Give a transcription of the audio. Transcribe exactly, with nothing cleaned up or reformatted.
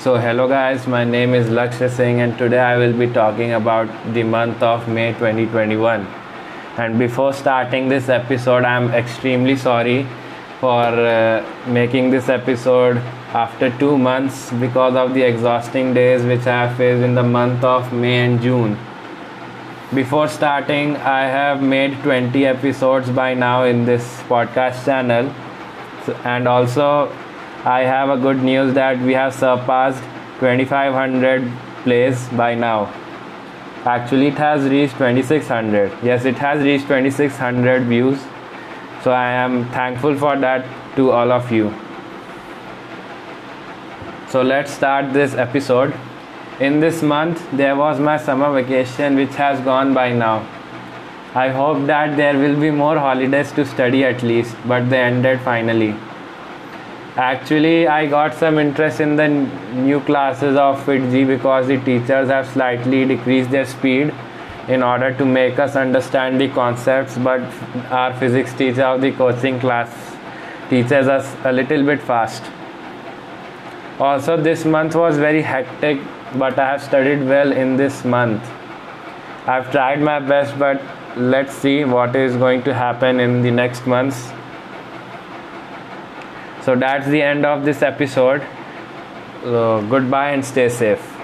So hello guys, my name is Lakshya Singh and today I will be talking about the month of May twenty twenty-one. And before starting this episode, I am extremely sorry for uh, making this episode after two months because of the exhausting days which I have faced in the month of May and June. Before starting, I have made twenty episodes by now in this podcast channel, and also I have a good news that we have surpassed twenty-five hundred plays by now. Actually, it has reached twenty-six hundred. Yes, it has reached twenty-six hundred views. So I am thankful for that to all of you. So let's start this episode. In this month, there was my summer vacation which has gone by now. I hope that there will be more holidays to study at least, but they ended finally. Actually, I got some interest in the new classes of FitG because the teachers have slightly decreased their speed in order to make us understand the concepts, but our physics teacher of the coaching class teaches us a little bit fast. Also, this month was very hectic, but I have studied well in this month. I've tried my best, but let's see what is going to happen in the next months. So that's the end of this episode. So goodbye and stay safe.